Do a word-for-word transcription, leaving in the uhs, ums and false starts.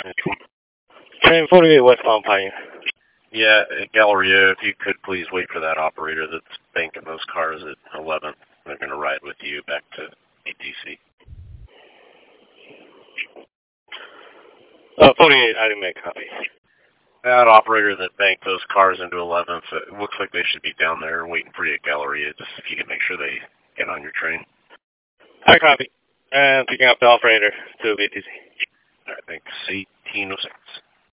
Train forty-eight westbound Pioneer. Yeah, uh, Galleria, if you could please wait for that operator that's banking those cars at eleven. They're going to ride with you back to A T C. Uh, forty-eight, I didn't make a copy. That operator that banked those cars into eleventh, it looks like they should be down there waiting for you at Galleria, just if you can make sure they get on your train. I copy. And picking up the operator to B T C. All right, thanks. eighteen oh six.